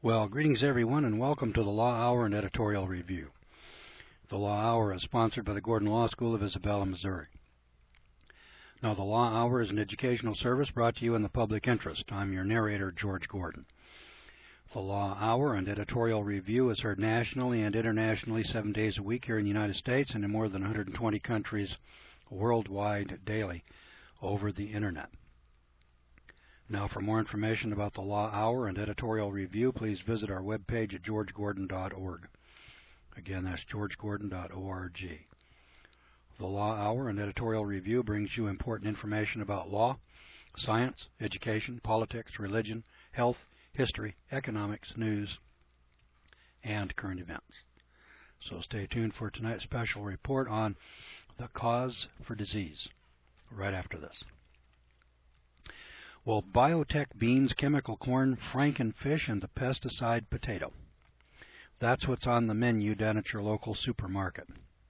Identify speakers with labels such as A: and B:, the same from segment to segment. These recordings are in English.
A: Well, greetings everyone, and welcome to the Law Hour and Editorial Review. The Law Hour is sponsored by the Gordon Law School of Isabella, Missouri. Now, the Law Hour is an educational service brought to you in the public interest. I'm your narrator, George Gordon. The Law Hour and Editorial Review is heard nationally and internationally 7 days a week here in the United States and in more than 120 countries worldwide daily over the Internet. Now, for more information about the Law Hour and Editorial Review, please visit our webpage at georgegordon.org. Again, that's georgegordon.org. The Law Hour and Editorial Review brings you important information about law, science, education, politics, religion, health, history, economics, news, and current events. So stay tuned for tonight's special report on the cause for disease right after this. Well, biotech beans, chemical corn, frankenfish, and the pesticide potato. That's what's on the menu down at your local supermarket.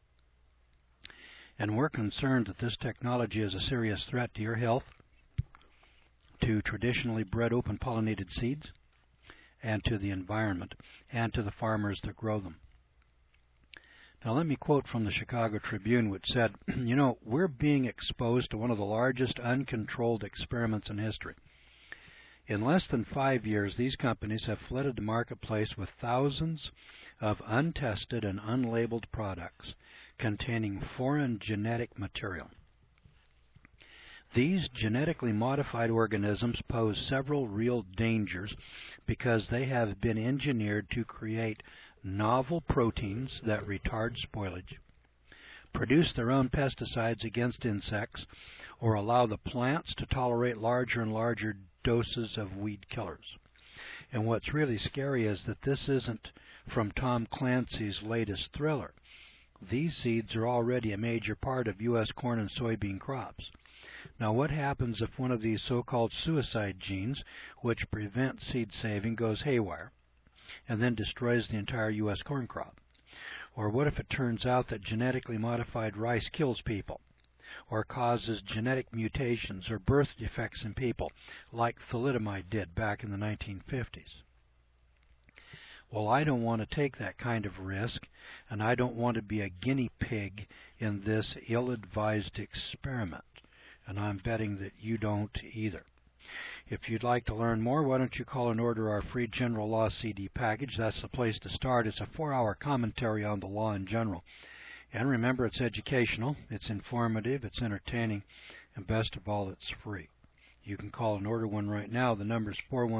A: And we're concerned that this technology is a serious threat to your health, to traditionally bred open-pollinated seeds, and to the environment, and to the farmers that grow them. Now, let me quote from the Chicago Tribune, which said, we're being exposed to one of the largest uncontrolled experiments in history. In less than 5 years, these companies have flooded the marketplace with thousands of untested and unlabeled products containing foreign genetic material. These genetically modified organisms pose several real dangers because they have been engineered to create novel proteins that retard spoilage, produce their own pesticides against insects, or allow the plants to tolerate larger and larger doses of weed killers. And what's really scary is that this isn't from Tom Clancy's latest thriller. These seeds are already a major part of U.S. corn and soybean crops. Now, what happens if one of these so-called suicide genes, which prevent seed saving, goes haywire and then destroys the entire U.S. corn crop? Or what if it turns out that genetically modified rice kills people, or causes genetic mutations or birth defects in people, like thalidomide did back in the 1950s? Well, I don't want to take that kind of risk, and I don't want to be a guinea pig in this ill-advised experiment, and I'm betting that you don't either. If you'd like to learn more, why don't you call and order our free General Law CD package? That's the place to start. It's a 4-hour commentary on the law in general. And remember, it's educational, it's informative, it's entertaining, and best of all, it's free. You can call and order one right now. The number is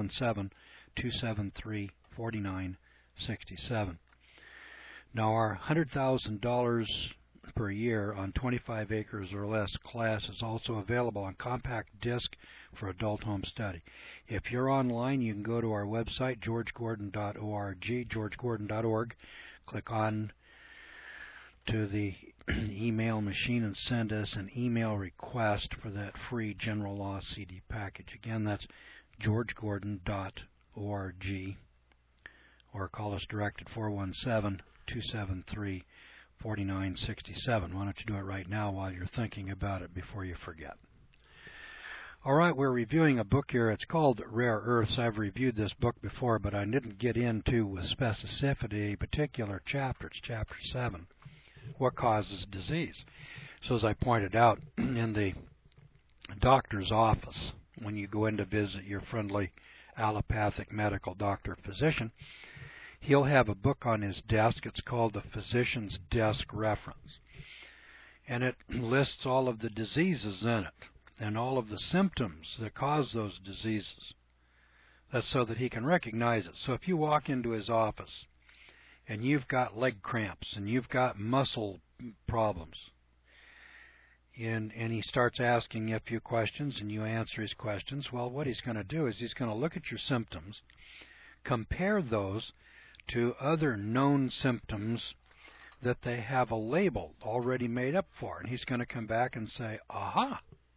A: 417-273-4967. Now, our $100,000 per year on 25 acres or less class is also available on compact disc for adult home study. If you're online, you can go to our website, georgegordon.org, georgegordon.org, click on to the email machine and send us an email request for that free General Law CD package. Again, that's georgegordon.org, or call us direct at 417-273-4967. Why don't you do it right now while you're thinking about it before you forget? All right, we're reviewing a book here. It's called Rare Earths. I've reviewed this book before, but I didn't get into with specificity a particular chapter. It's Chapter 7, What Causes Disease. So as I pointed out, in the doctor's office, when you go in to visit your friendly allopathic medical doctor physician, he'll have a book on his desk. It's called the Physician's Desk Reference. And it lists all of the diseases in it and all of the symptoms that cause those diseases. That's so that he can recognize it. So if you walk into his office and you've got leg cramps and you've got muscle problems, and he starts asking you a few questions and you answer his questions, well, what he's going to do is he's going to look at your symptoms, compare those to other known symptoms that they have a label already made up for. And he's going to come back and say, aha,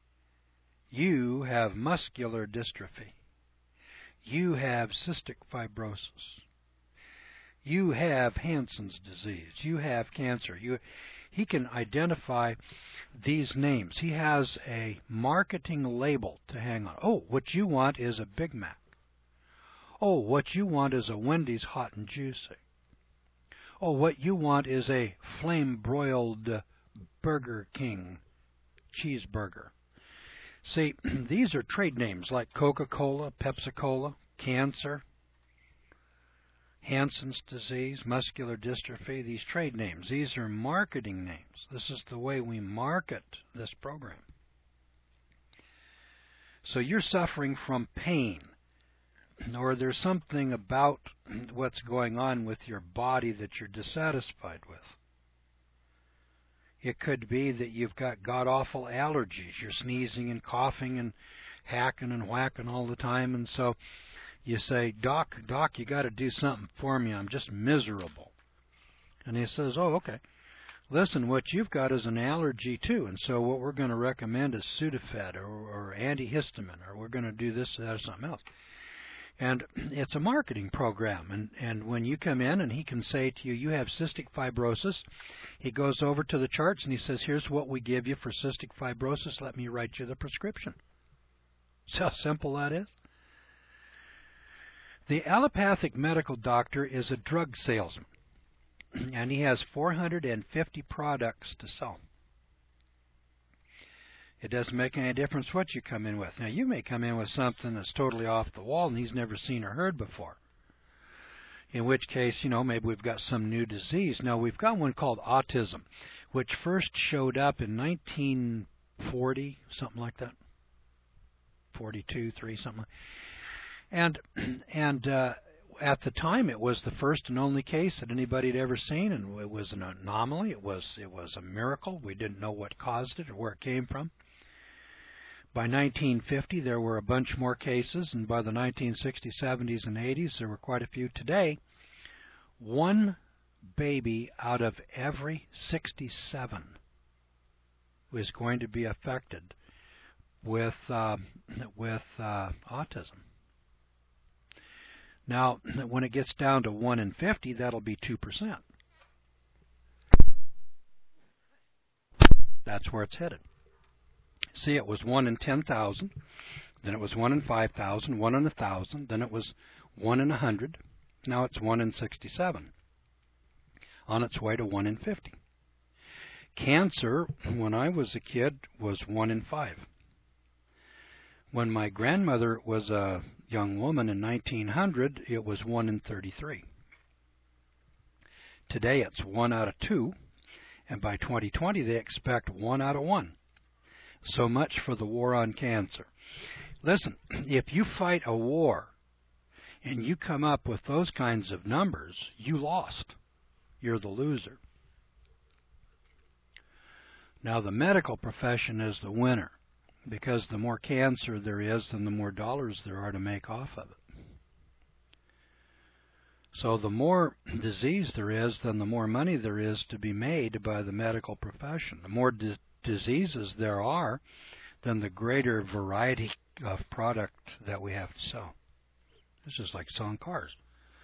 A: you have muscular dystrophy. You have cystic fibrosis. You have Hansen's disease. You have cancer. He can identify these names. He has a marketing label to hang on. Oh, what you want is a Big Mac. Oh, what you want is a Wendy's hot and juicy. Oh, what you want is a flame-broiled Burger King cheeseburger. See, these are trade names like Coca-Cola, Pepsi-Cola, cancer, Hansen's disease, muscular dystrophy, these trade names. These are marketing names. This is the way we market this program. So you're suffering from pain, or there's something about what's going on with your body that you're dissatisfied with. It could be that you've got god-awful allergies. You're sneezing and coughing and hacking and whacking all the time, and so you say, Doc, you got to do something for me. I'm just miserable. And he says, oh, okay. Listen, what you've got is an allergy too, and so what we're going to recommend is Sudafed or antihistamine, or we're going to do this, that, or something else. And it's a marketing program, and when you come in and he can say to you, you have cystic fibrosis, he goes over to the charts and he says, here's what we give you for cystic fibrosis, let me write you the prescription. See how simple that is? The allopathic medical doctor is a drug salesman, and he has 450 products to sell. It doesn't make any difference what you come in with. Now, you may come in with something that's totally off the wall and he's never seen or heard before, in which case, maybe we've got some new disease. Now, we've got one called autism, which first showed up in 1940, something like that, 42, 3, something like that. And at the time, it was the first and only case that anybody had ever seen, and it was an anomaly. It was a miracle. We didn't know what caused it or where it came from. By 1950, there were a bunch more cases, and by the 1960s, 70s, and 80s, there were quite a few. Today, one baby out of every 67 is going to be affected with autism. Now, when it gets down to 1 in 50, that'll be 2%. That's where it's headed. See, it was 1 in 10,000, then it was 1 in 5,000, 1 in 1,000, then it was 1 in 100. Now it's 1 in 67, on its way to 1 in 50. Cancer, when I was a kid, was 1 in 5. When my grandmother was a young woman in 1900, it was 1 in 33. Today it's 1 out of 2, and by 2020 they expect 1 out of 1. So much for the war on cancer. Listen, if you fight a war and you come up with those kinds of numbers, you lost. You're the loser. Now the medical profession is the winner, because the more cancer there is, then the more dollars there are to make off of it. So the more disease there is, then the more money there is to be made by the medical profession. The more diseases there are, then the greater variety of product that we have to sell. This is like selling cars.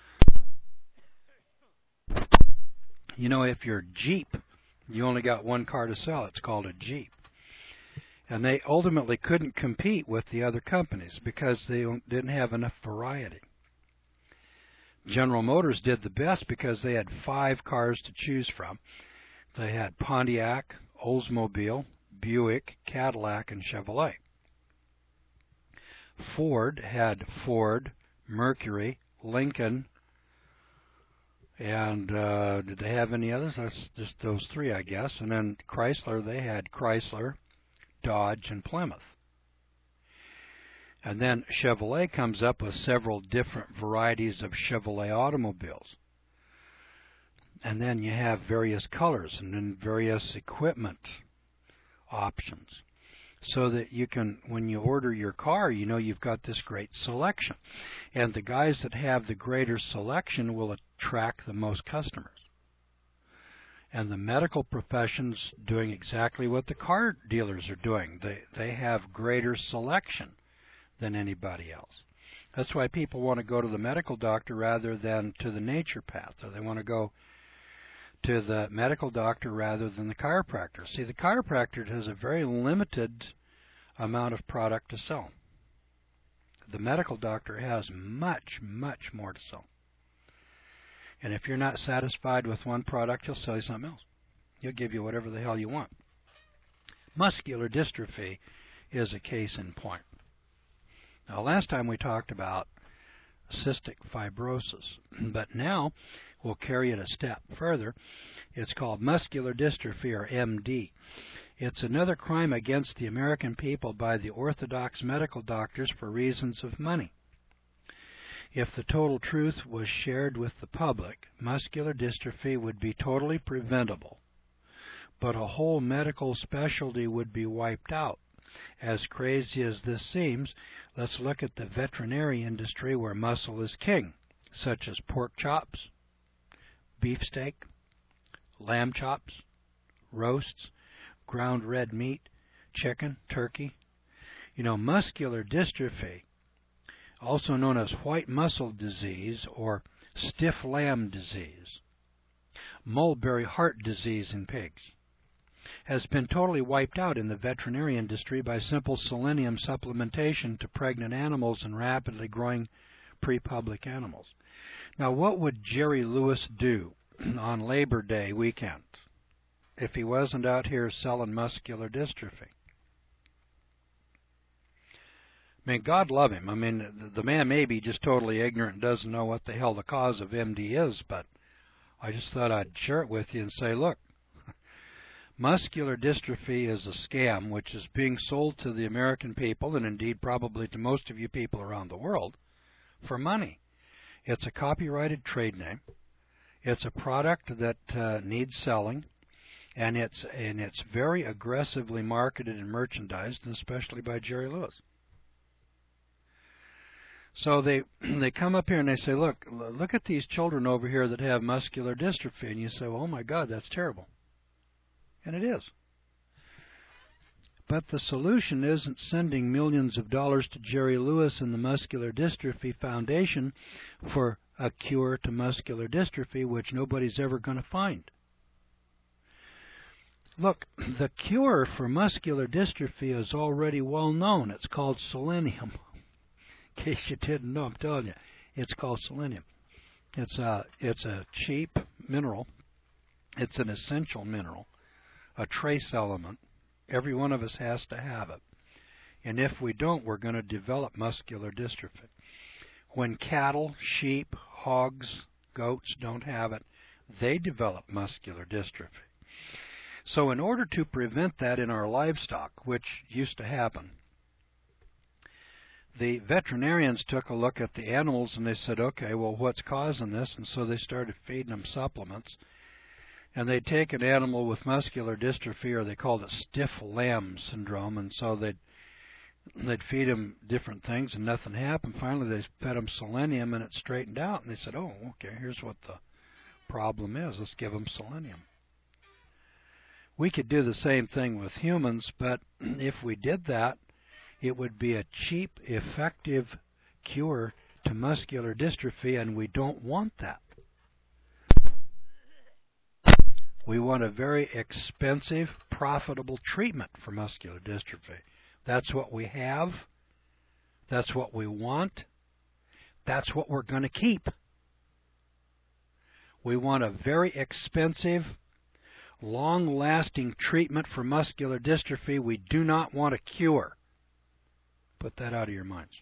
A: If you're Jeep, you only got one car to sell. It's called a Jeep. And they ultimately couldn't compete with the other companies because they didn't have enough variety. General Motors did the best because they had 5 cars to choose from. They had Pontiac, Oldsmobile, Buick, Cadillac, and Chevrolet. Ford had Ford, Mercury, Lincoln, and did they have any others? That's just those 3, I guess. And then Chrysler, they had Chrysler, Dodge, and Plymouth. And then Chevrolet comes up with several different varieties of Chevrolet automobiles. And then you have various colors and then various equipment options. So that you can, when you order your car, you've got this great selection. And the guys that have the greater selection will attract the most customers. And the medical profession's doing exactly what the car dealers are doing. They have greater selection than anybody else. That's why people want to go to the medical doctor rather than to the naturopath, or they want to go to the medical doctor rather than the chiropractor. See, the chiropractor has a very limited amount of product to sell. the medical doctor has much, much more to sell. And if you're not satisfied with one product, he'll sell you something else. He'll give you whatever the hell you want. Muscular dystrophy is a case in point. Now, last time we talked about cystic fibrosis, but now we'll carry it a step further. It's called muscular dystrophy, or MD. It's another crime against the American people by the orthodox medical doctors for reasons of money. If the total truth was shared with the public, muscular dystrophy would be totally preventable, but a whole medical specialty would be wiped out. As crazy as this seems, let's look at the veterinary industry where muscle is king, such as pork chops, beefsteak, lamb chops, roasts, ground red meat, chicken, turkey. You know, muscular dystrophy, also known as white muscle disease or stiff lamb disease, mulberry heart disease in pigs, has been totally wiped out in the veterinary industry by simple selenium supplementation to pregnant animals and rapidly growing pre-public animals. Now, what would Jerry Lewis do on Labor Day weekend if he wasn't out here selling muscular dystrophy? I mean, God love him. I mean, the man may be just totally ignorant and doesn't know what the hell the cause of MD is, but I just thought I'd share it with you and say, look, muscular dystrophy is a scam which is being sold to the American people, and indeed probably to most of you people around the world, for money. It's a copyrighted trade name. It's a product that needs selling, and it's very aggressively marketed and merchandised, and especially by Jerry Lewis. So they come up here and they say, look at these children over here that have muscular dystrophy, and you say, well, oh my God, that's terrible. And it is. But the solution isn't sending millions of dollars to Jerry Lewis and the Muscular Dystrophy Foundation for a cure to muscular dystrophy, which nobody's ever going to find. Look, the cure for muscular dystrophy is already well known. It's called selenium. In case you didn't know, I'm telling you, it's called selenium. It's a cheap mineral. It's an essential mineral, a trace element. Every one of us has to have it. And if we don't, we're going to develop muscular dystrophy. When cattle, sheep, hogs, goats don't have it, they develop muscular dystrophy. So in order to prevent that in our livestock, which used to happen, the veterinarians took a look at the animals and they said, okay, well, what's causing this? And so they started feeding them supplements. And they'd take an animal with muscular dystrophy, or they called it stiff lamb syndrome, and so they'd feed him different things and nothing happened. Finally, they fed him selenium and it straightened out. And they said, oh, okay, here's what the problem is. Let's give him selenium. We could do the same thing with humans, but if we did that, it would be a cheap, effective cure to muscular dystrophy, and we don't want that. We want a very expensive, profitable treatment for muscular dystrophy. That's what we have. That's what we want. That's what we're going to keep. We want a very expensive, long-lasting treatment for muscular dystrophy. We do not want a cure. Put that out of your minds.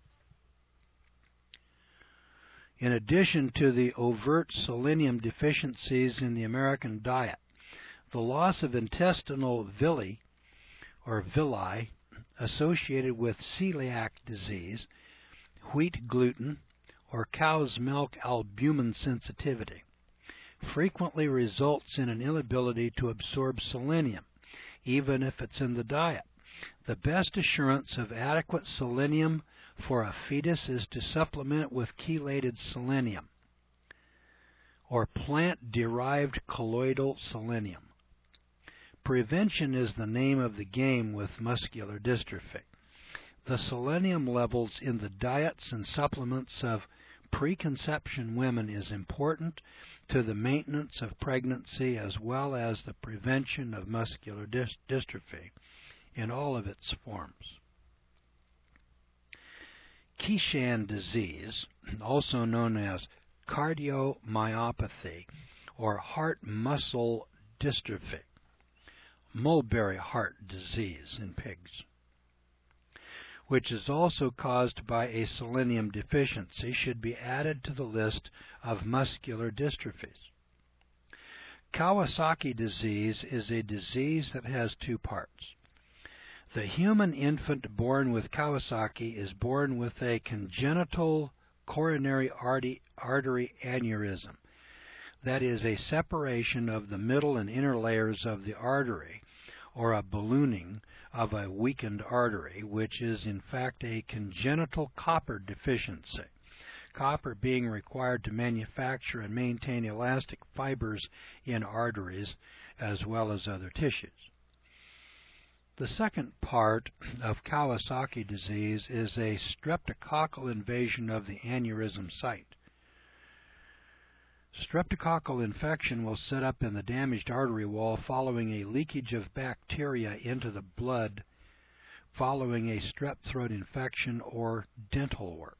A: In addition to the overt selenium deficiencies in the American diet, the loss of intestinal villi, or villi, associated with celiac disease, wheat gluten, or cow's milk albumin sensitivity, frequently results in an inability to absorb selenium, even if it's in the diet. The best assurance of adequate selenium for a fetus is to supplement with chelated selenium, or plant-derived colloidal selenium. Prevention is the name of the game with muscular dystrophy. The selenium levels in the diets and supplements of preconception women is important to the maintenance of pregnancy as well as the prevention of muscular dystrophy in all of its forms. Keshan disease, also known as cardiomyopathy or heart muscle dystrophy, mulberry heart disease in pigs, which is also caused by a selenium deficiency, should be added to the list of muscular dystrophies. Kawasaki disease is a disease that has two parts. The human infant born with Kawasaki is born with a congenital coronary artery aneurysm. That is a separation of the middle and inner layers of the artery, or a ballooning of a weakened artery, which is in fact a congenital copper deficiency. Copper being required to manufacture and maintain elastic fibers in arteries as well as other tissues. The second part of Kawasaki disease is a streptococcal invasion of the aneurysm site. Streptococcal infection will set up in the damaged artery wall following a leakage of bacteria into the blood following a strep throat infection or dental work.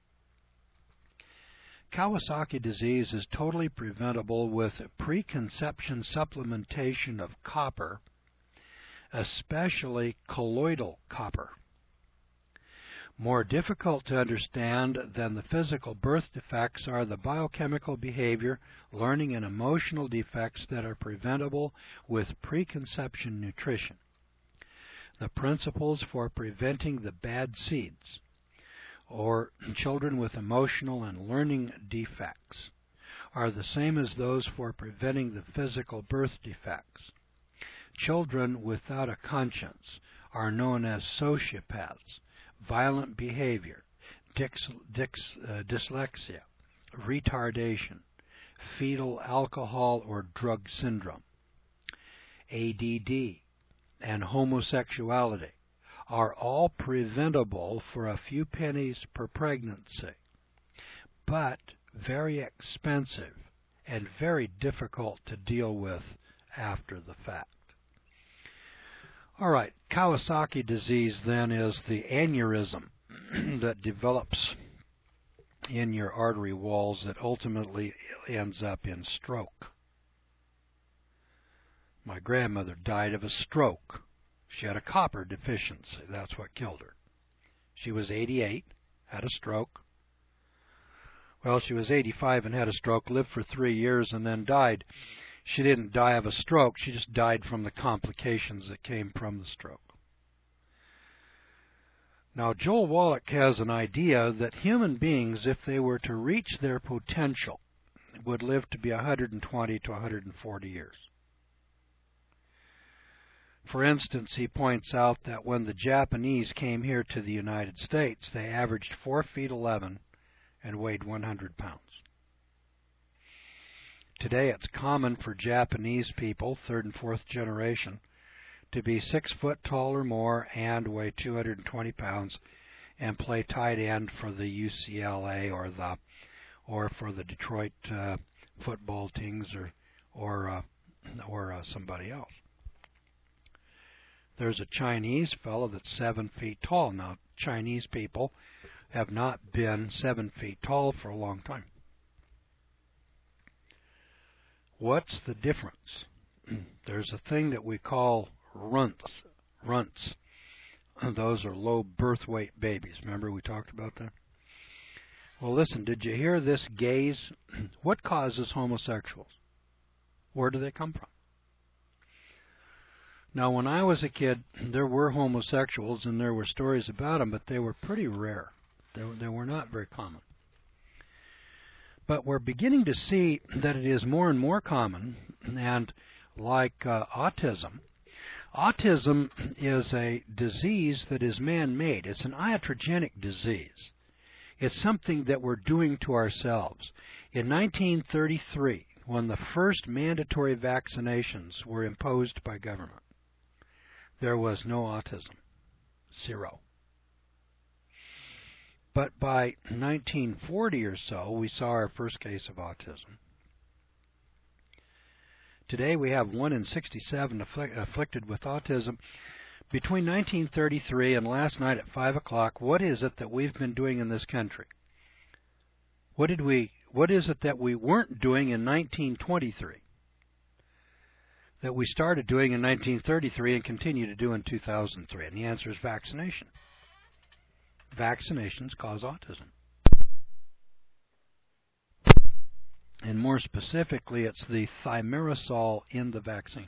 A: Kawasaki disease is totally preventable with preconception supplementation of copper, especially colloidal copper. More difficult to understand than the physical birth defects are the biochemical behavior, learning, and emotional defects that are preventable with preconception nutrition. The principles for preventing the bad seeds, or children with emotional and learning defects, are the same as those for preventing the physical birth defects. Children without a conscience are known as sociopaths, violent behavior, dyslexia, retardation, fetal alcohol or drug syndrome, ADD, and homosexuality are all preventable for a few pennies per pregnancy, but very expensive and very difficult to deal with after the fact. All right, Kawasaki disease then is the aneurysm that develops in your artery walls that ultimately ends up in stroke. My grandmother died of a stroke. She had a copper deficiency. That's what killed her. She was 88, had a stroke. Well, she was 85 and had a stroke, lived for 3 years, and then died. She didn't die of a stroke. She just died from the complications that came from the stroke. Now, Joel Wallach has an idea that human beings, if they were to reach their potential, would live to be 120 to 140 years. For instance, he points out that when the Japanese came here to the United States, they averaged 4 feet 11 and weighed 100 pounds. Today, it's common for Japanese people, third and fourth generation, to be 6 foot tall or more and weigh 220 pounds and play tight end for the UCLA or for the Detroit football teams or somebody else. There's a Chinese fellow that's 7 feet tall. Now, Chinese people have not been 7 feet tall for a long time. What's the difference? There's a thing that we call runts. Those are low birth weight babies. Remember we talked about that? Well, listen, did you hear this gaze? What causes homosexuals? Where do they come from? Now, when I was a kid, there were homosexuals and there were stories about them, but they were pretty rare. They were not very common. But we're beginning to see that it is more and more common, and like autism. Autism is a disease that is man-made. It's an iatrogenic disease. It's something that we're doing to ourselves. In 1933, when the first mandatory vaccinations were imposed by government, there was no autism. Zero. But by 1940 or so, we saw our first case of autism. Today we have 1 in 67 afflicted with autism, Between 1933 and last night at 5 o'clock, what is it that we've been doing in this country? What is it that we weren't doing in 1923 that we started doing in 1933 and continue to do in 2003? And the answer is vaccination. Vaccinations cause autism. And more specifically, it's the thimerosal in the vaccine.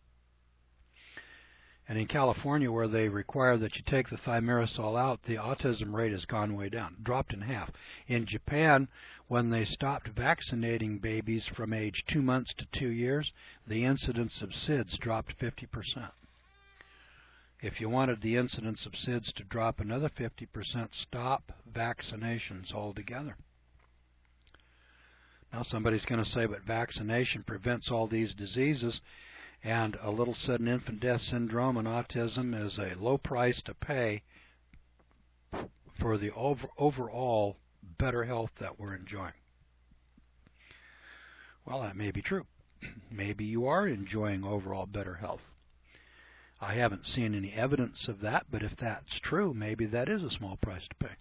A: And in California, where they require that you take the thimerosal out, the autism rate has gone way down, dropped in half. In Japan, when they stopped vaccinating babies from age 2 months to 2 years, the incidence of SIDS dropped 50%. If you wanted the incidence of SIDS to drop another 50%, stop vaccinations altogether. Now somebody's going to say, but vaccination prevents all these diseases, and a little sudden infant death syndrome and autism is a low price to pay for the overall better health that we're enjoying. Well, that may be true. Maybe you are enjoying overall better health. I haven't seen any evidence of that, but if that's true, maybe that is a small price to pay.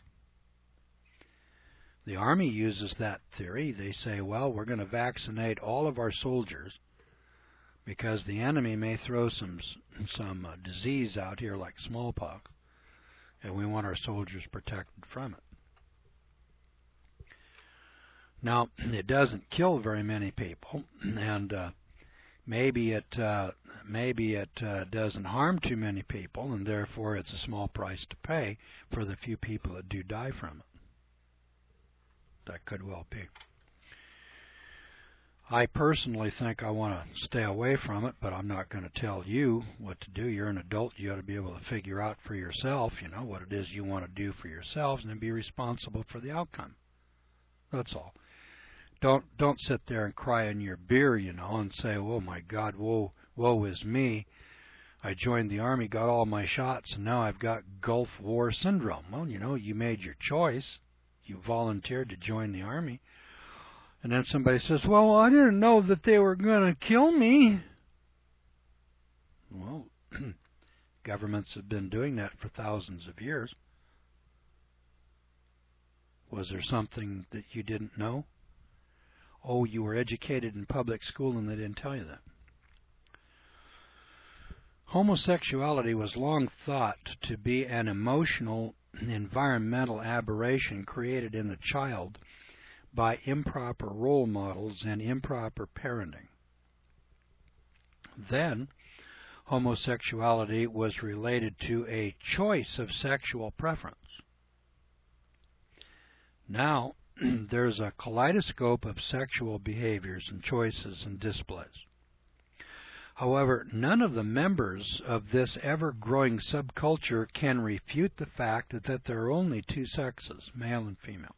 A: The Army uses that theory. They say, well, we're going to vaccinate all of our soldiers because the enemy may throw some disease out here like smallpox, and we want our soldiers protected from it. Now, it doesn't kill very many people, and maybe it doesn't harm too many people, and therefore it's a small price to pay for the few people that do die from it. That could well be. I personally think I want to stay away from it, but I'm not going to tell you what to do. You're an adult. You ought to be able to figure out for yourself, what it is you want to do for yourselves, and then be responsible for the outcome. That's all. Don't sit there and cry in your beer, and say, oh my God, woe is me. I joined the Army, got all my shots, and now I've got Gulf War syndrome. Well, you made your choice. You volunteered to join the Army. And then somebody says, well, I didn't know that they were going to kill me. Well, governments have been doing that for thousands of years. Was there something that you didn't know? Oh, you were educated in public school and they didn't tell you that. Homosexuality was long thought to be an emotional, environmental aberration created in the child by improper role models and improper parenting. Then, homosexuality was related to a choice of sexual preference. Now, there's a kaleidoscope of sexual behaviors and choices and displays. However, none of the members of this ever-growing subculture can refute the fact that there are only two sexes, male and female.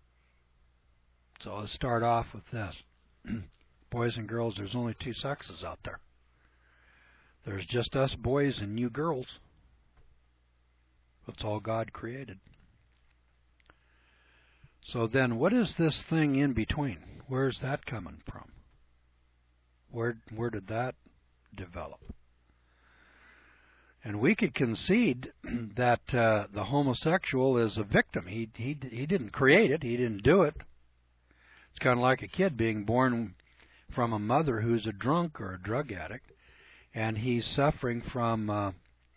A: So let's start off with this. Boys and girls, there's only two sexes out there. There's just us boys and you girls. That's all God created. So then, what is this thing in between? Where's that coming from? Where did that develop? And we could concede that the homosexual is a victim. He didn't create it. He didn't do it. It's kind of like a kid being born from a mother who's a drunk or a drug addict, and he's suffering from what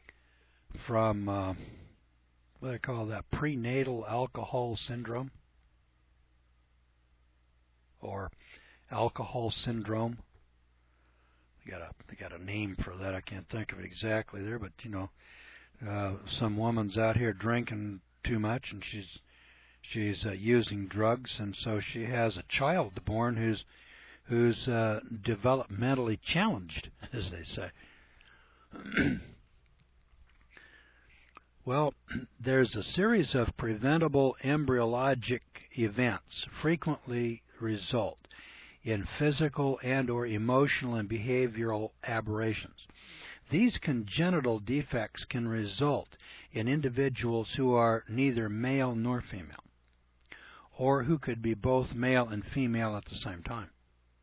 A: do they call that, prenatal alcohol syndrome or alcohol syndrome. They got a name for that. I can't think of it exactly there, but some woman's out here drinking too much, and she's using drugs, and so she has a child born who's developmentally challenged, as they say. Well, there's a series of preventable embryologic events frequently result in physical and or emotional and behavioral aberrations. These congenital defects can result in individuals who are neither male nor female, or who could be both male and female at the same time,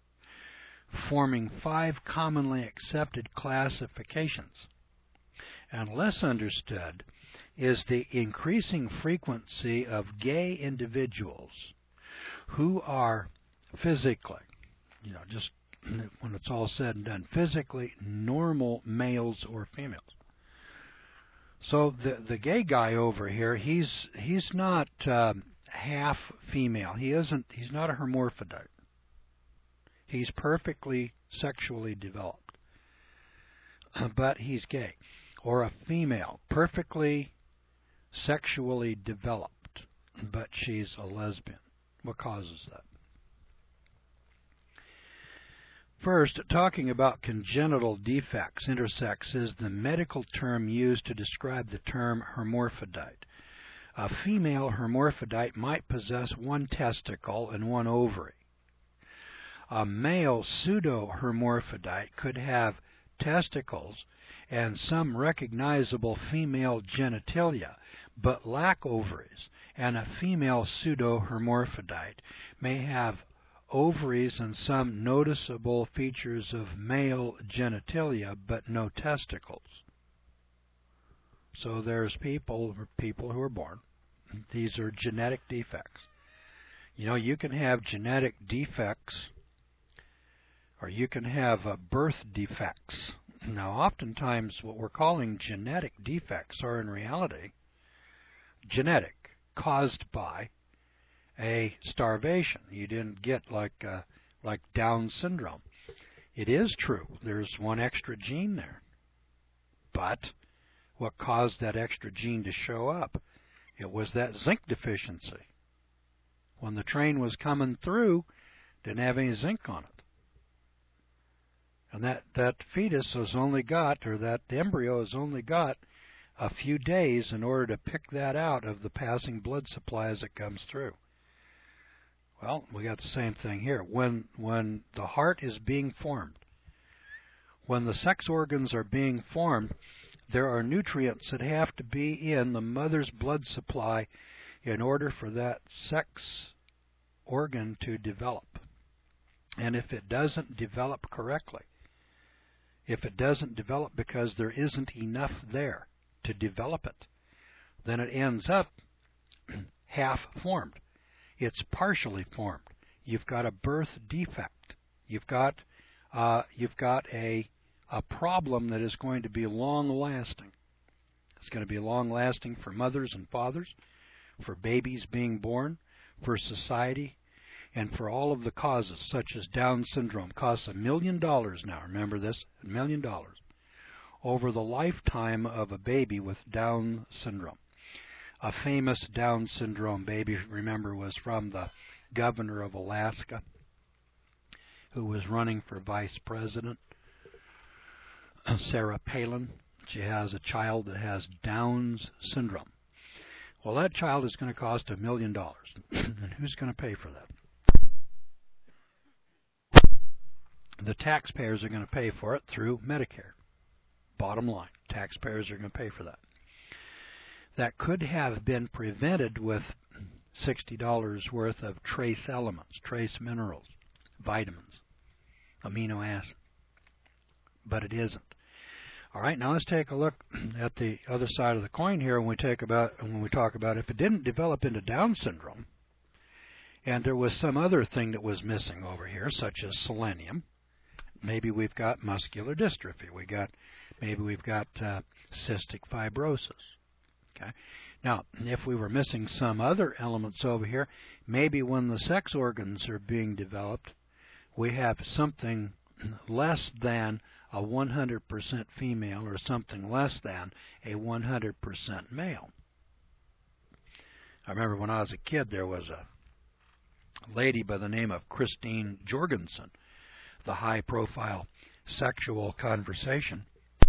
A: forming 5 commonly accepted classifications. and less understood is the increasing frequency of gay individuals who are physically, just when it's all said and done, physically normal males or females. So the gay guy over here, he's not half female. He's not a hermaphrodite. He's perfectly sexually developed, but he's gay. Or a female, perfectly sexually developed, but she's a lesbian. What causes that? First, talking about congenital defects, intersex is the medical term used to describe the term hermaphrodite. A female hermaphrodite might possess one testicle and one ovary. A male pseudo-hermaphrodite could have testicles and some recognizable female genitalia, but lack ovaries, and a female pseudo-hermaphrodite may have ovaries and some noticeable features of male genitalia, but no testicles. So there's people who are born. These are genetic defects. You can have genetic defects, or you can have birth defects. Now, oftentimes what we're calling genetic defects are in reality genetic, caused by a starvation. You didn't get like Down syndrome. It is true, there's one extra gene there. But what caused that extra gene to show up? It was that zinc deficiency. When the train was coming through, didn't have any zinc on it. And that fetus has only got, or that embryo has only got a few days in order to pick that out of the passing blood supply as it comes through. Well, we got the same thing here. When the heart is being formed, when the sex organs are being formed, there are nutrients that have to be in the mother's blood supply in order for that sex organ to develop. And if it doesn't develop correctly, if it doesn't develop because there isn't enough there to develop it, then it ends up half formed. It's partially formed. You've got a birth defect. You've got a problem that is going to be long-lasting. It's going to be long-lasting for mothers and fathers, for babies being born, for society, and for all of the causes, such as Down syndrome. Costs $1 million now. Remember this? $1 million over the lifetime of a baby with Down syndrome. A famous Down syndrome baby, remember, was from the governor of Alaska, who was running for vice president, Sarah Palin. She has a child that has Down's syndrome. Well, that child is going to cost $1 million. And who's going to pay for that? The taxpayers are going to pay for it through Medicare. Bottom line, taxpayers are going to pay for that. That could have been prevented with $60 worth of trace elements, trace minerals, vitamins, amino acids. But it isn't. All right, now let's take a look at the other side of the coin here when we talk about if it didn't develop into Down syndrome, and there was some other thing that was missing over here, such as selenium. Maybe we've got muscular dystrophy. Maybe we've got cystic fibrosis. Okay. Now, if we were missing some other elements over here, maybe when the sex organs are being developed, we have something less than a 100% female or something less than a 100% male. I remember when I was a kid, there was a lady by the name of Christine Jorgensen. The high-profile sexual conversation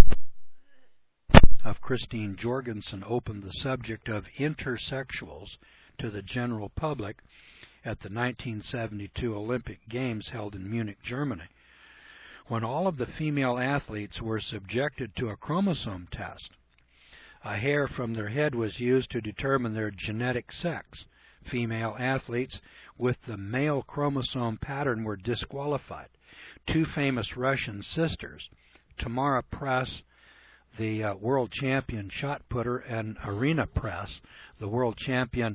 A: of Christine Jorgensen opened the subject of intersexuals to the general public at the 1972 Olympic Games held in Munich, Germany, when all of the female athletes were subjected to a chromosome test. A hair from their head was used to determine their genetic sex. Female athletes with the male chromosome pattern were disqualified. Two famous Russian sisters, Tamara the world champion shot putter and arena press, the world champion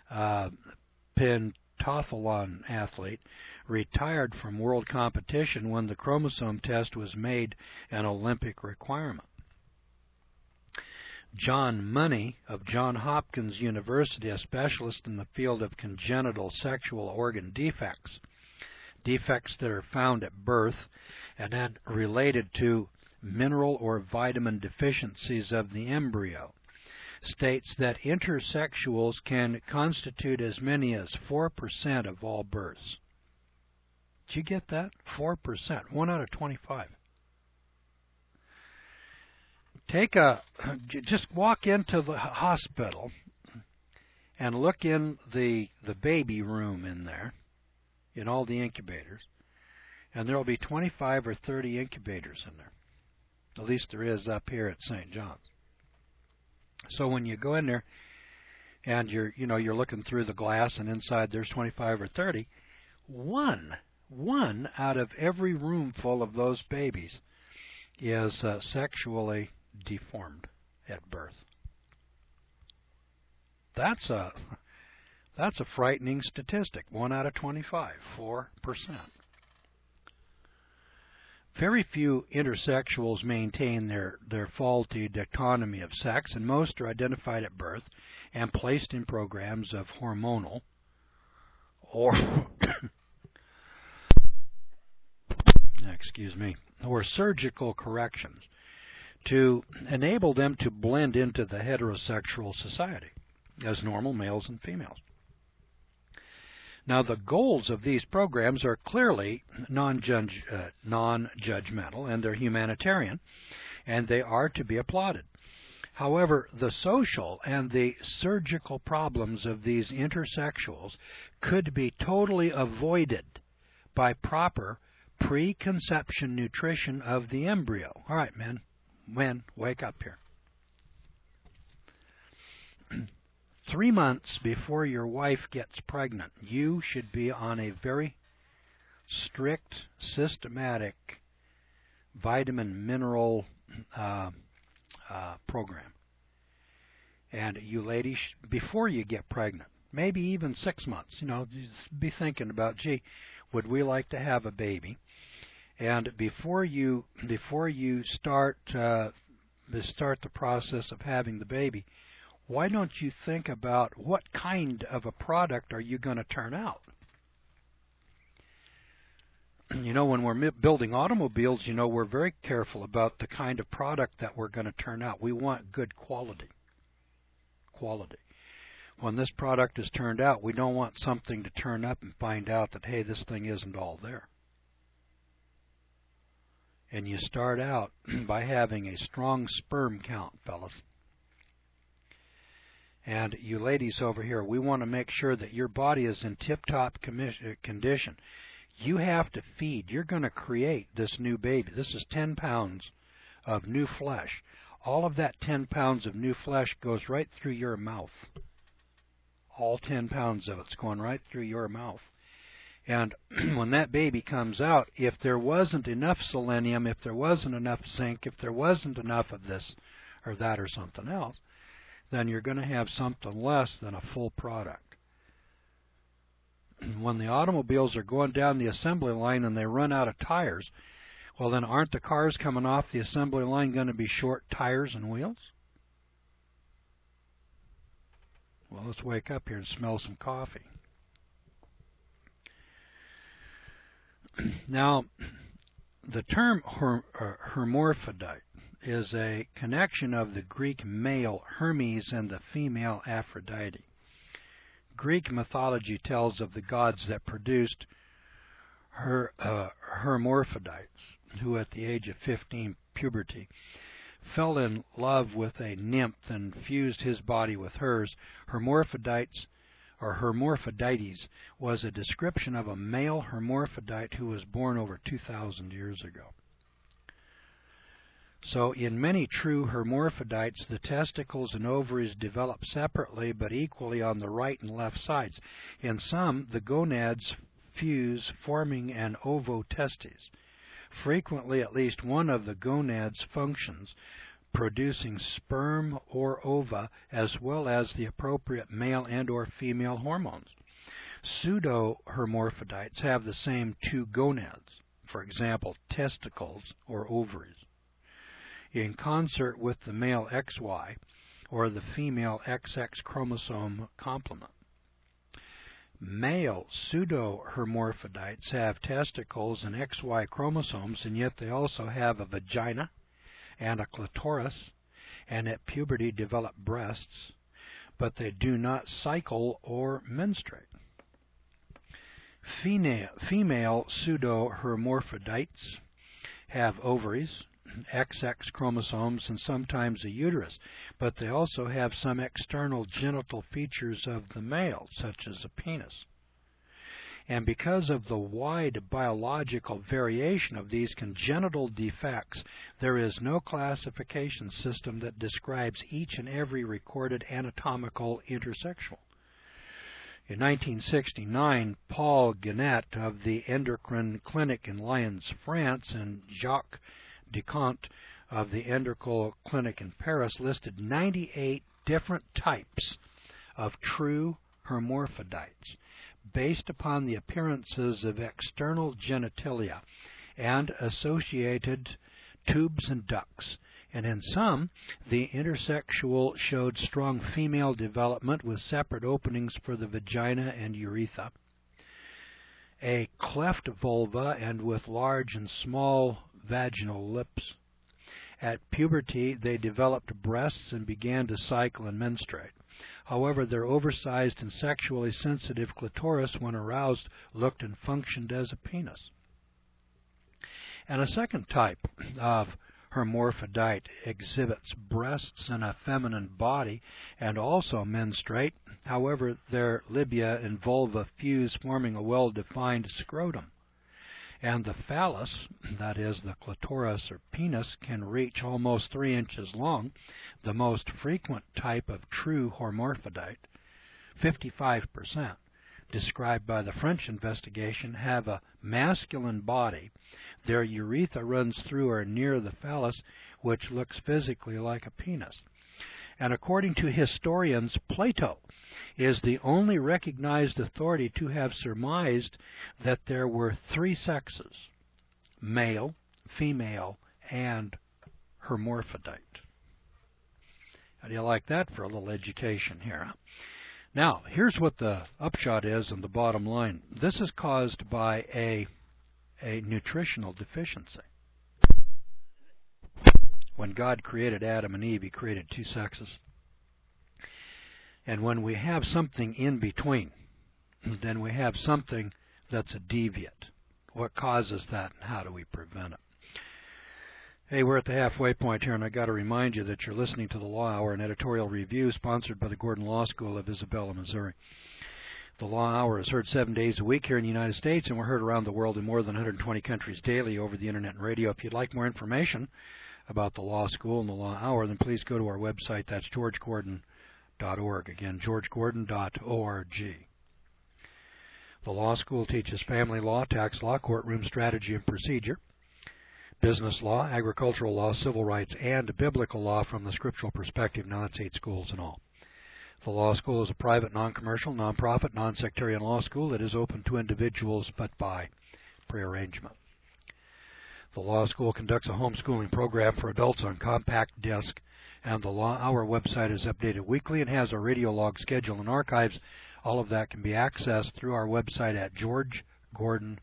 A: pentathlon athlete, retired from world competition when the chromosome test was made an Olympic requirement. John Money of Johns Hopkins University, a specialist in the field of congenital sexual organ defects, defects that are found at birth and then related to mineral or vitamin deficiencies of the embryo, states that intersexuals can constitute as many as 4% of all births. Did you get that? 4%, 1 out of 25. Just walk into the hospital and look in the baby room in there, in all the incubators, and there will be 25 or 30 incubators in there. At least there is up here at St. John's. So when you go in there and you're looking through the glass and inside there's 25 or 30, one out of every room full of those babies is sexually deformed at birth. That's a frightening statistic. 1 out of 25, 4%. Very few intersexuals maintain their faulty dichotomy of sex, and most are identified at birth and placed in programs of hormonal or or surgical corrections to enable them to blend into the heterosexual society as normal males and females. Now, the goals of these programs are clearly non-judgmental, and they're humanitarian, and they are to be applauded. However, the social and the surgical problems of these intersexuals could be totally avoided by proper preconception nutrition of the embryo. All right, men, wake up here. 3 months before your wife gets pregnant, you should be on a very strict, systematic vitamin mineral program. And you ladies, before you get pregnant, maybe even 6 months, just be thinking about, gee, would we like to have a baby? And before you start the process of having the baby, why don't you think about what kind of a product are you going to turn out? When we're building automobiles, we're very careful about the kind of product that we're going to turn out. We want good quality. When this product is turned out, we don't want something to turn up and find out that, hey, this thing isn't all there. And you start out by having a strong sperm count, fellas. And you ladies over here, we want to make sure that your body is in tip-top condition. You have to feed. You're going to create this new baby. This is 10 pounds of new flesh. All of that 10 pounds of new flesh goes right through your mouth. All 10 pounds of it's going right through your mouth. And when that baby comes out, if there wasn't enough selenium, if there wasn't enough zinc, if there wasn't enough of this or that or something else, then you're going to have something less than a full product. When the automobiles are going down the assembly line and they run out of tires, well, then aren't the cars coming off the assembly line going to be short tires and wheels? Well, let's wake up here and smell some coffee. Now, the term hermaphrodite is a connection of the Greek male Hermes and the female Aphrodite. Greek mythology tells of the gods that produced hermaphrodites, who at the age of 15, puberty, fell in love with a nymph and fused his body with hers. Hermaphrodites or Hermaphrodites was a description of a male hermaphrodite who was born over 2,000 years ago. So in many true hermaphrodites, the testicles and ovaries develop separately but equally on the right and left sides. In some, the gonads fuse, forming an ovotestes. Frequently, at least one of the gonads functions, producing sperm or ova, as well as the appropriate male and or female hormones. Pseudohermaphrodites have the same two gonads, for example, testicles or ovaries, in concert with the male XY or the female XX chromosome complement. Male pseudohermaphrodites have testicles and XY chromosomes, and yet they also have a vagina and a clitoris, and at puberty develop breasts, but they do not cycle or menstruate. Female pseudohermaphrodites have ovaries, XX chromosomes, and sometimes a uterus, but they also have some external genital features of the male, such as a penis. And because of the wide biological variation of these congenital defects, there is no classification system that describes each and every recorded anatomical intersexual. In 1969, Paul Guenet of the Endocrine Clinic in Lyons, France, and Jacques Decant of the Endocrine Clinic in Paris listed 98 different types of true hermaphrodites based upon the appearances of external genitalia and associated tubes and ducts. And in some, the intersexual showed strong female development with separate openings for the vagina and urethra, a cleft vulva, and with large and small vaginal lips. At puberty, they developed breasts and began to cycle and menstruate. However, their oversized and sexually sensitive clitoris, when aroused, looked and functioned as a penis. And a second type of hermaphrodite exhibits breasts and a feminine body and also menstruate. However, their labia and vulva fuse, forming a well-defined scrotum. And the phallus, that is the clitoris or penis, can reach almost 3 inches long. The most frequent type of true hermaphrodite, 55%, described by the French investigation, have a masculine body. Their urethra runs through or near the phallus, which looks physically like a penis. And according to historians, Plato is the only recognized authority to have surmised that there were 3 sexes, male, female, and hermaphrodite. How do you like that for a little education here? Now, here's what the upshot is and the bottom line. This is caused by a nutritional deficiency. When God created Adam and Eve, He created 2 sexes. And when we have something in between, then we have something that's a deviant. What causes that, and how do we prevent it? Hey, we're at the halfway point here, and I've got to remind you that you're listening to the Law Hour, an editorial review sponsored by the Gordon Law School of Isabella, Missouri. The Law Hour is heard 7 days a week here in the United States, and we're heard around the world in more than 120 countries daily over the Internet and radio. If you'd like more information about the Law School and the Law Hour, then please go to our website. That's georgegordon.org. Again, georgegordon.org. The Law School teaches family law, tax law, courtroom strategy and procedure, business law, agricultural law, civil rights, and biblical law from the scriptural perspective. Now, that's 8 schools in all. The Law School is a private, non-commercial, non-profit, non-sectarian law school that is open to individuals but by prearrangement. The Law School conducts a homeschooling program for adults on compact disc, and the Law Hour website is updated weekly and has a radio log schedule and archives. All of that can be accessed through our website at georgegordon.org.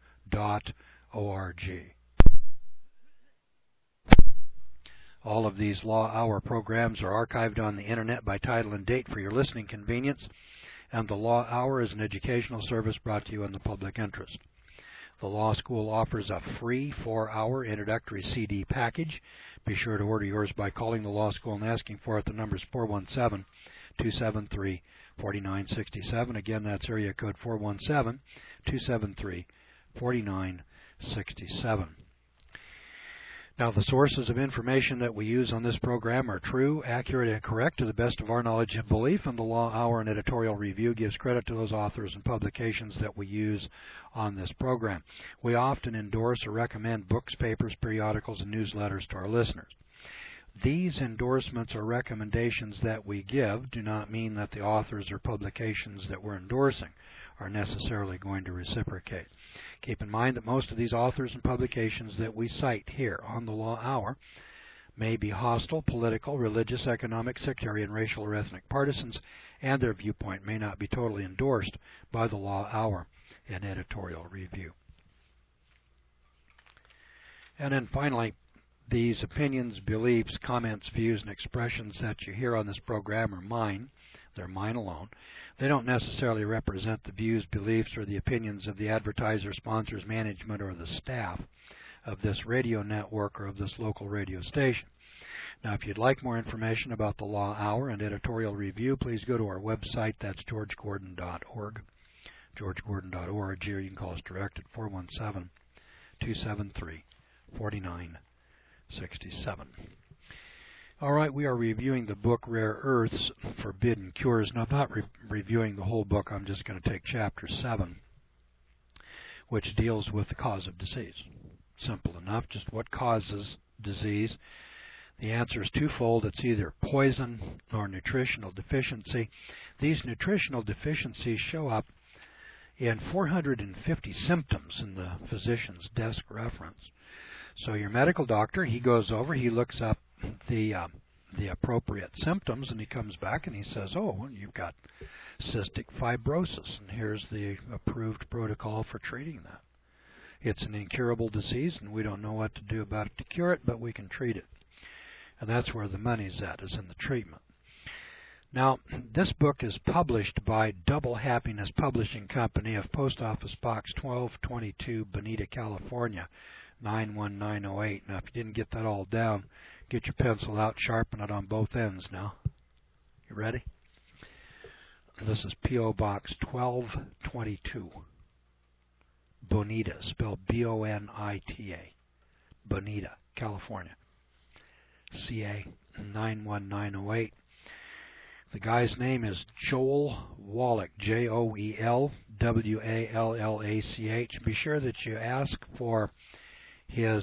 A: All of these Law Hour programs are archived on the Internet by title and date for your listening convenience, and the Law Hour is an educational service brought to you in the public interest. The Law School offers a free 4-hour introductory CD package. Be sure to order yours by calling the Law School and asking for it. The number is 417-273-4967. Again, that's area code 417-273-4967. Now, the sources of information that we use on this program are true, accurate, and correct to the best of our knowledge and belief, and the Law Hour and editorial review gives credit to those authors and publications that we use on this program. We often endorse or recommend books, papers, periodicals, and newsletters to our listeners. These endorsements or recommendations that we give do not mean that the authors or publications that we're endorsing are necessarily going to reciprocate. Keep in mind that most of these authors and publications that we cite here on the Law Hour may be hostile, political, religious, economic, sectarian, racial, or ethnic partisans, and their viewpoint may not be totally endorsed by the Law Hour and editorial review. And then finally, these opinions, beliefs, comments, views, and expressions that you hear on this program are mine. They're mine alone. They don't necessarily represent the views, beliefs, or the opinions of the advertiser, sponsors, management, or the staff of this radio network or of this local radio station. Now, if you'd like more information about the Law Hour and editorial review, please go to our website. That's georgegordon.org, georgegordon.org, or you can call us direct at 417-273-4967. All right, we are reviewing the book Rare Earths, Forbidden Cures. Now, I'm not reviewing the whole book. I'm just going to take Chapter 7, which deals with the cause of disease. Simple enough, just what causes disease. The answer is twofold. It's either poison or nutritional deficiency. These nutritional deficiencies show up in 450 symptoms in the physician's desk reference. So your medical doctor, he goes over, he looks up the appropriate symptoms, and he comes back and he says, oh, well, you've got cystic fibrosis, and here's the approved protocol for treating that. It's an incurable disease, and we don't know what to do about it to cure it, but we can treat it. And that's where the money's at, is in the treatment. Now, this book is published by Double Happiness Publishing Company of Post Office Box 1222, Bonita, California, 91908. Now, if you didn't get that all down, get your pencil out, sharpen it on both ends now. You ready? This is P.O. Box 1222, Bonita, spelled B-O-N-I-T-A, Bonita, California, CA 91908. The guy's name is Joel Wallach, Joel-W-A-L-L-A-C-H. Be sure that you ask for his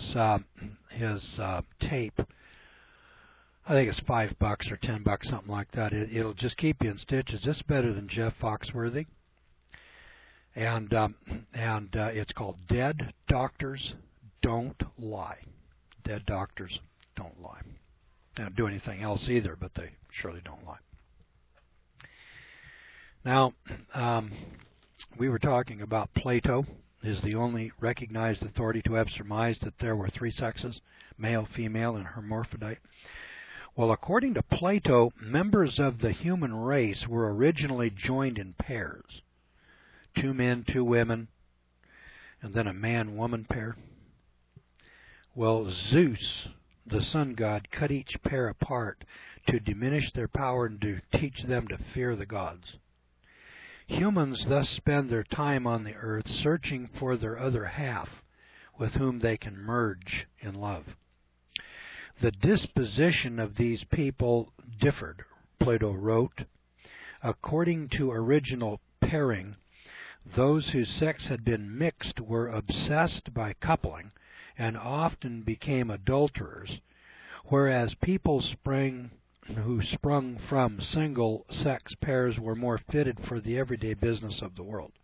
A: tape. I think it's $5 or $10, something like that. It'll just keep you in stitches. It's better than Jeff Foxworthy. And it's called Dead Doctors Don't Lie. Dead Doctors Don't Lie. They don't do anything else either, but they surely don't lie. Now, we were talking about Plato is the only recognized authority to have surmised that there were three sexes, male, female, and hermaphrodite. Well, according to Plato, members of the human race were originally joined in pairs. 2 men, 2 women, and then a man-woman pair. Well, Zeus, the sun god, cut each pair apart to diminish their power and to teach them to fear the gods. Humans thus spend their time on the earth searching for their other half, with whom they can merge in love. The disposition of these people differed, Plato wrote. According to original pairing, those whose sex had been mixed were obsessed by coupling and often became adulterers, whereas people who sprung from single-sex pairs were more fitted for the everyday business of the world.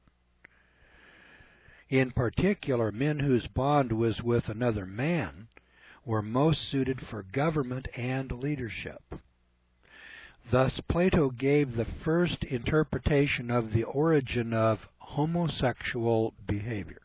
A: In particular, men whose bond was with another man were most suited for government and leadership. Thus, Plato gave the first interpretation of the origin of homosexual behavior.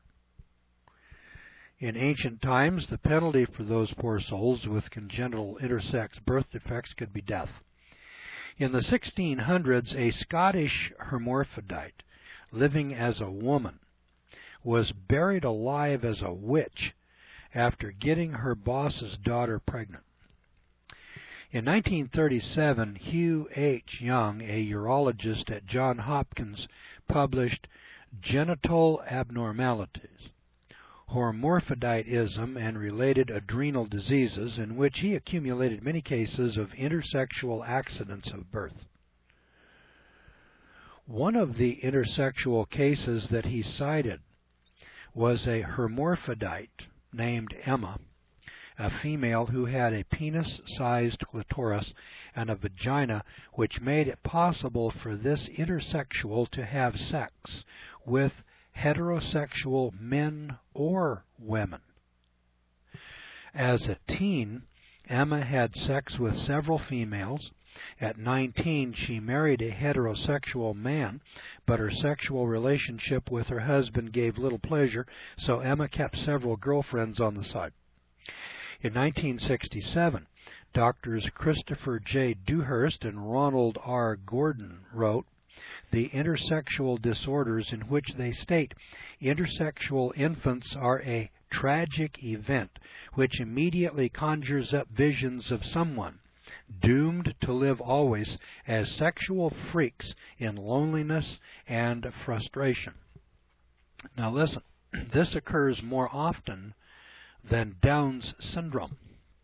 A: In ancient times, the penalty for those poor souls with congenital intersex birth defects could be death. In the 1600s, a Scottish hermaphrodite living as a woman was buried alive as a witch after getting her boss's daughter pregnant. In 1937, Hugh H. Young, a urologist at Johns Hopkins, published Genital Abnormalities, Hermaphroditism and Related Adrenal Diseases, in which he accumulated many cases of intersexual accidents of birth. One of the intersexual cases that he cited was a hermaphrodite named Emma, a female who had a penis-sized clitoris and a vagina, which made it possible for this intersexual to have sex with heterosexual men or women. As a teen, Emma had sex with several females. At 19, she married a heterosexual man, but her sexual relationship with her husband gave little pleasure, so Emma kept several girlfriends on the side. In 1967, Doctors Christopher J. Dewhurst and Ronald R. Gordon wrote The Intersexual Disorders, in which they state intersexual infants are a tragic event which immediately conjures up visions of someone doomed to live always as sexual freaks in loneliness and frustration. Now listen, this occurs more often than Down's syndrome.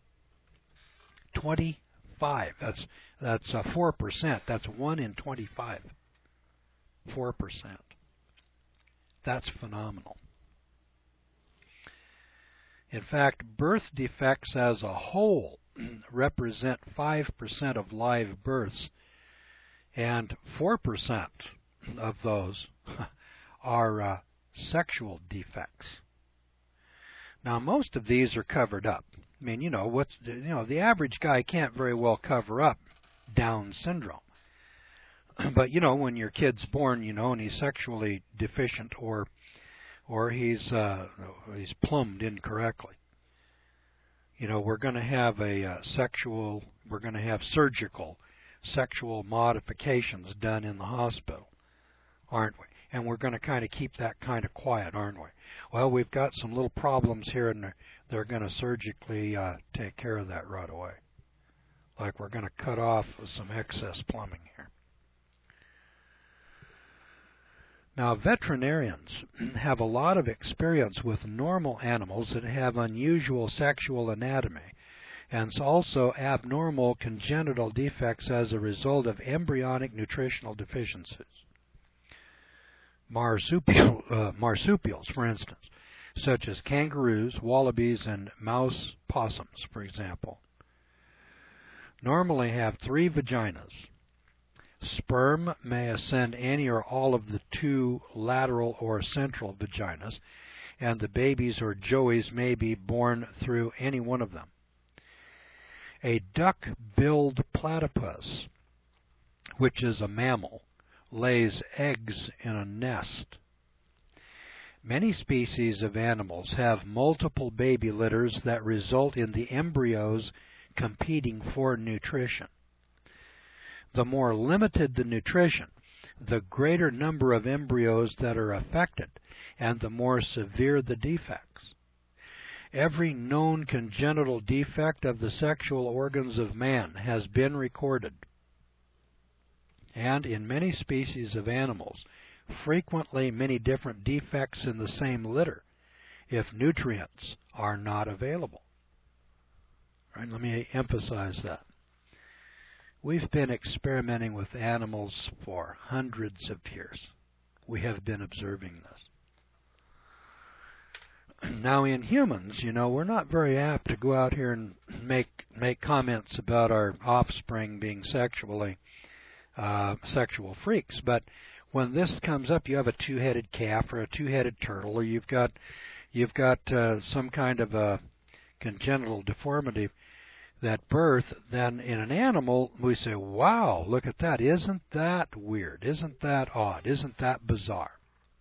A: 25. That's 4%. That's 1 in 25. 4%. That's phenomenal. In fact, birth defects as a whole represent 5% of live births, and 4% of those are sexual defects. Now, most of these are covered up. I mean, the average guy can't very well cover up Down syndrome. But when your kid's born, and he's sexually deficient or he's plumbed incorrectly, we're going to have surgical sexual modifications done in the hospital, aren't we? And we're going to kind of keep that kind of quiet, aren't we? Well, we've got some little problems here, and they're going to surgically take care of that right away. Like we're going to cut off some excess plumbing here. Now, veterinarians have a lot of experience with normal animals that have unusual sexual anatomy and also abnormal congenital defects as a result of embryonic nutritional deficiencies. Marsupials, for instance, such as kangaroos, wallabies, and mouse possums, for example, normally have 3 vaginas. Sperm may ascend any or all of the 2 lateral or central vaginas, and the babies or joeys may be born through any one of them. A duck-billed platypus, which is a mammal, lays eggs in a nest. Many species of animals have multiple baby litters that result in the embryos competing for nutrition. The more limited the nutrition, the greater number of embryos that are affected, and the more severe the defects. Every known congenital defect of the sexual organs of man has been recorded. And in many species of animals, frequently many different defects in the same litter, if nutrients are not available. All right, let me emphasize that. We've been experimenting with animals for hundreds of years. We have been observing this. Now, in humans, we're not very apt to go out here and make comments about our offspring being sexual freaks. But when this comes up, you have a 2-headed calf or a 2-headed turtle, or you've got some kind of a congenital deformity at birth, then in an animal we say, wow, look at that. Isn't that weird? Isn't that odd? Isn't that bizarre?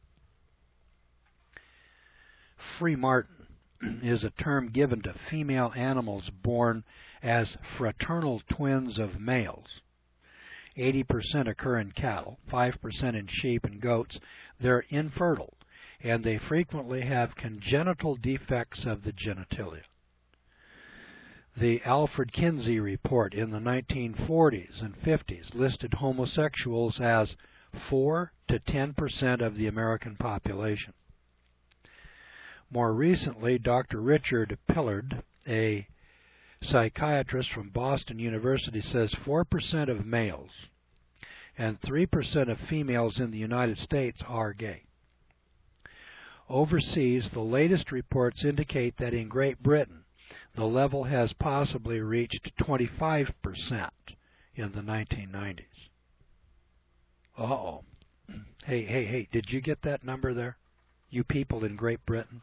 A: Free Martin is a term given to female animals born as fraternal twins of males. 80% occur in cattle, 5% in sheep and goats. They're infertile, and they frequently have congenital defects of the genitalia. The Alfred Kinsey report in the 1940s and 50s listed homosexuals as 4 to 10% of the American population. More recently, Dr. Richard Pillard, a psychiatrist from Boston University, says 4% of males and 3% of females in the United States are gay. Overseas, the latest reports indicate that in Great Britain, the level has possibly reached 25% in the 1990s. Uh-oh. Hey, did you get that number there? You people in Great Britain?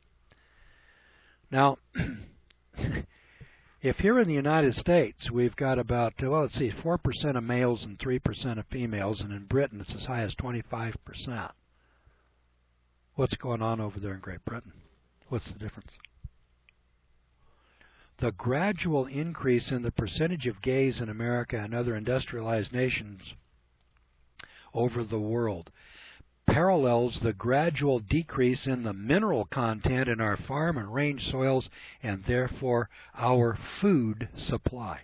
A: Now, if here in the United States we've got about, 4% of males and 3% of females, and in Britain it's as high as 25%. What's going on over there in Great Britain? What's the difference? The gradual increase in the percentage of gays in America and other industrialized nations over the world parallels the gradual decrease in the mineral content in our farm and range soils, and therefore our food supply.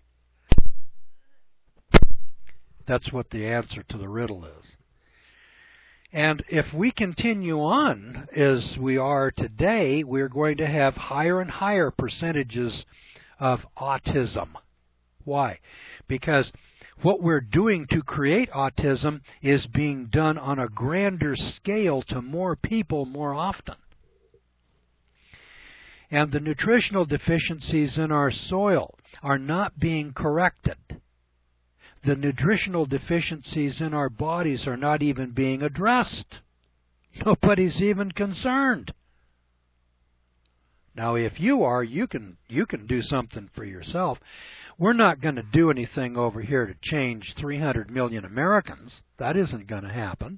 A: That's what the answer to the riddle is. And if we continue on as we are today, we're going to have higher and higher percentages of autism. Why? Because what we're doing to create autism is being done on a grander scale to more people more often. And the nutritional deficiencies in our soil are not being corrected. The nutritional deficiencies in our bodies are not even being addressed. Nobody's even concerned. Now, if you are, you can do something for yourself. We're not going to do anything over here to change 300 million Americans. That isn't going to happen.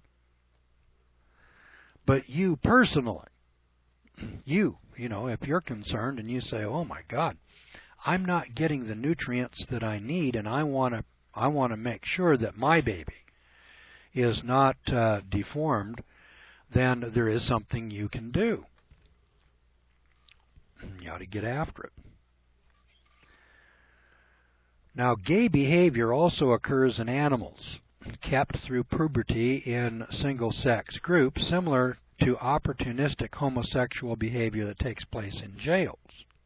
A: But you personally, you know, if you're concerned and you say, oh my God, I'm not getting the nutrients that I need, and I want to make sure that my baby is not deformed, then there is something you can do. You ought to get after it. Now, gay behavior also occurs in animals kept through puberty in single-sex groups, similar to opportunistic homosexual behavior that takes place in jails.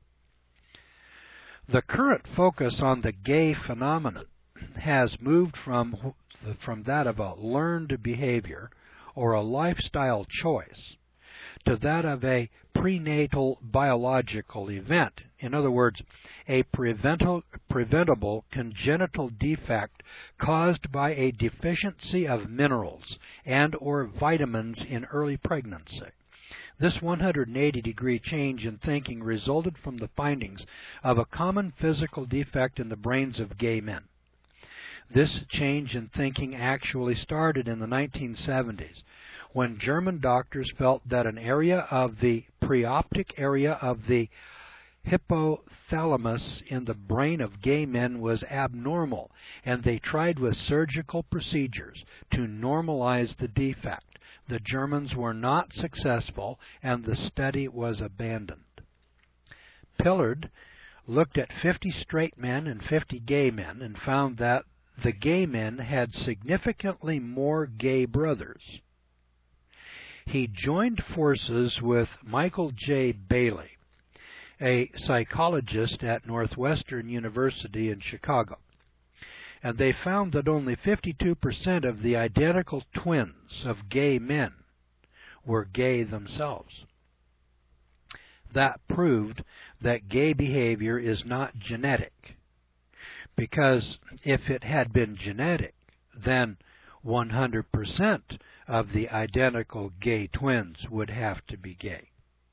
A: The current focus on the gay phenomenon has moved from that of a learned behavior or a lifestyle choice to that of a prenatal biological event. In other words, a preventable congenital defect caused by a deficiency of minerals and or vitamins in early pregnancy. This 180-degree change in thinking resulted from the findings of a common physical defect in the brains of gay men. This change in thinking actually started in the 1970s, when German doctors felt that an area of the preoptic area of the hypothalamus in the brain of gay men was abnormal, and they tried with surgical procedures to normalize the defect. The Germans were not successful, and the study was abandoned. Pillard looked at 50 straight men and 50 gay men and found that the gay men had significantly more gay brothers. He joined forces with Michael J. Bailey, a psychologist at Northwestern University in Chicago, and they found that only 52% of the identical twins of gay men were gay themselves. That proved that gay behavior is not genetic, because if it had been genetic, then 100% of the identical gay twins would have to be gay.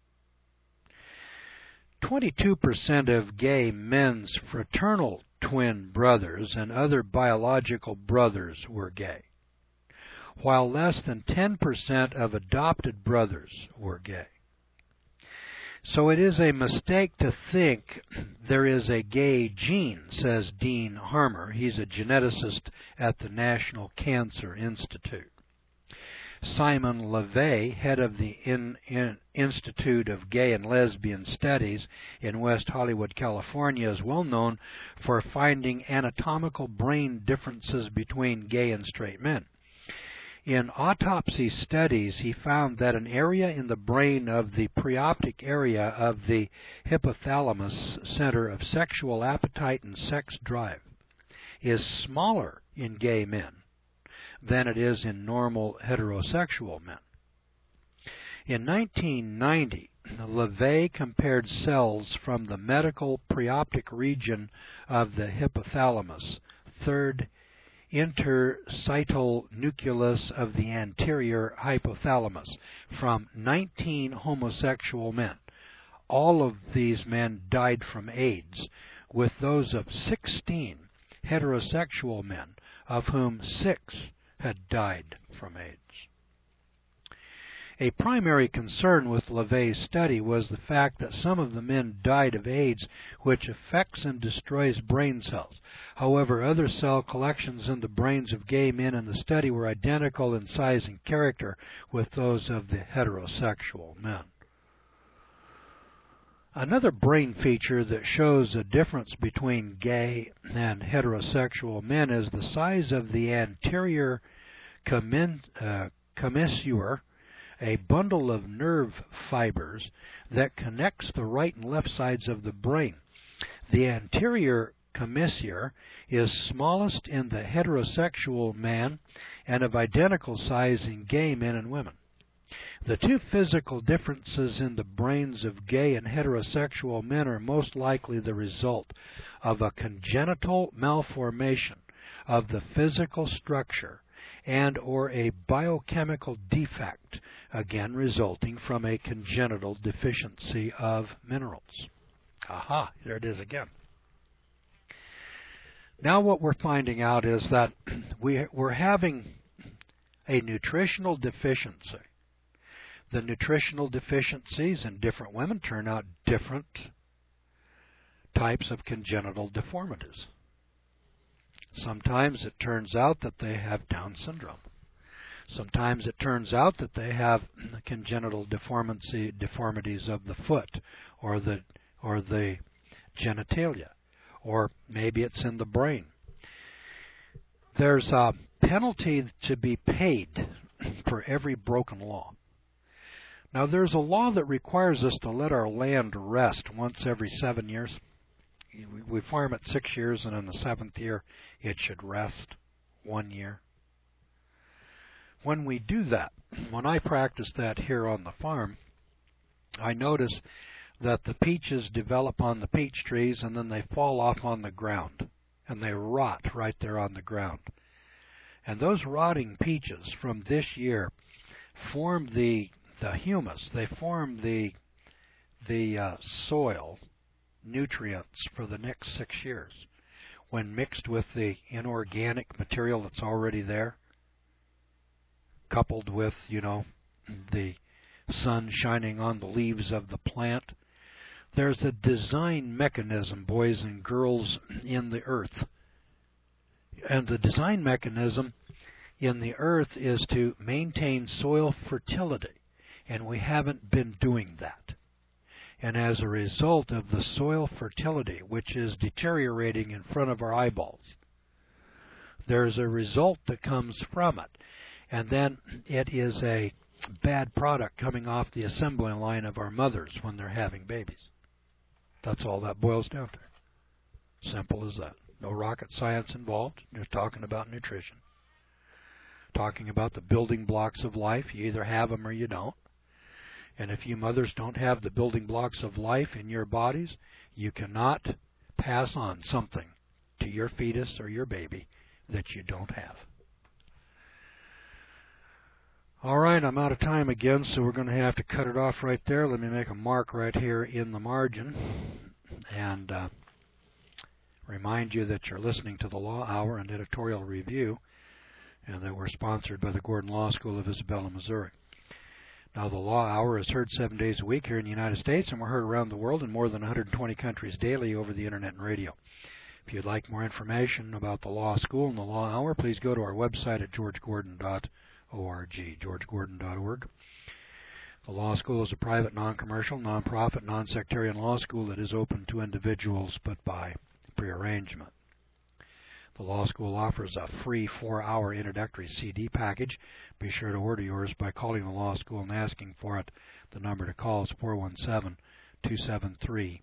A: 22% of gay men's fraternal twin brothers and other biological brothers were gay, while less than 10% of adopted brothers were gay. So it is a mistake to think there is a gay gene, says Dean Harmer. He's a geneticist at the National Cancer Institute. Simon LeVay, head of the Institute of Gay and Lesbian Studies in West Hollywood, California, is well known for finding anatomical brain differences between gay and straight men. In autopsy studies, he found that an area in the brain of the preoptic area of the hypothalamus, center of sexual appetite and sex drive, is smaller in gay men than it is in normal heterosexual men. In 1990, LaVey compared cells from the medial preoptic region of the hypothalamus, third interstitial nucleus of the anterior hypothalamus, from 19 homosexual men. All of these men died from AIDS, with those of 16 heterosexual men, of whom 6 had died from AIDS. A primary concern with LaVey's study was the fact that some of the men died of AIDS, which affects and destroys brain cells. However, other cell collections in the brains of gay men in the study were identical in size and character with those of the heterosexual men. Another brain feature that shows a difference between gay and heterosexual men is the size of the anterior commissure, a bundle of nerve fibers that connects the right and left sides of the brain. The anterior commissure is smallest in the heterosexual man and of identical size in gay men and women. The two physical differences in the brains of gay and heterosexual men are most likely the result of a congenital malformation of the physical structure and or a biochemical defect, again resulting from a congenital deficiency of minerals. Aha, there it is again. Now what we're finding out is that we're having a nutritional deficiency. The nutritional deficiencies in different women turn out different types of congenital deformities. Sometimes it turns out that they have Down syndrome. Sometimes it turns out that they have congenital deformities of the foot or the genitalia, or maybe it's in the brain. There's a penalty to be paid for every broken law. Now, there's a law that requires us to let our land rest once every 7 years. We farm it 6 years, and in the 7th year, it should rest 1 year. When we do that, when I practice that here on the farm, I notice that the peaches develop on the peach trees, and then they fall off on the ground, and they rot right there on the ground. And those rotting peaches from this year form the humus. They form the soil nutrients for the next 6 years. When mixed with the inorganic material that's already there, coupled with, the sun shining on the leaves of the plant, there's a design mechanism, boys and girls, in the earth. And the design mechanism in the earth is to maintain soil fertility. And we haven't been doing that. And as a result of the soil fertility, which is deteriorating in front of our eyeballs, there's a result that comes from it. And then it is a bad product coming off the assembly line of our mothers when they're having babies. That's all that boils down to. Simple as that. No rocket science involved. Just talking about nutrition. Talking about the building blocks of life. You either have them or you don't. And if you mothers don't have the building blocks of life in your bodies, you cannot pass on something to your fetus or your baby that you don't have. All right, I'm out of time again, so we're going to have to cut it off right there. Let me make a mark right here in the margin and remind you that you're listening to the Law Hour and Editorial Review, and that we're sponsored by the Gordon Law School of Isabella, Missouri. Now, the Law Hour is heard 7 days a week here in the United States, and we're heard around the world in more than 120 countries daily over the Internet and radio. If you'd like more information about the Law School and the Law Hour, please go to our website at georgegordon.org, georgegordon.org. The Law School is a private, non-commercial, non-profit, non-sectarian law school that is open to individuals, but by prearrangement. The Law School offers a free 4-hour introductory CD package. Be sure to order yours by calling the Law School and asking for it. The number to call is 417-273-4967.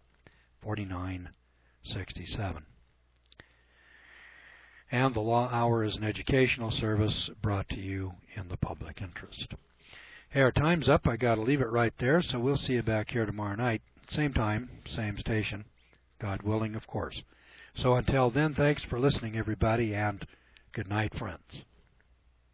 A: And the Law Hour is an educational service brought to you in the public interest. Hey, our time's up. I got to leave it right there, so we'll see you back here tomorrow night. Same time, same station. God willing, of course. So until then, thanks for listening, everybody, and good night, friends.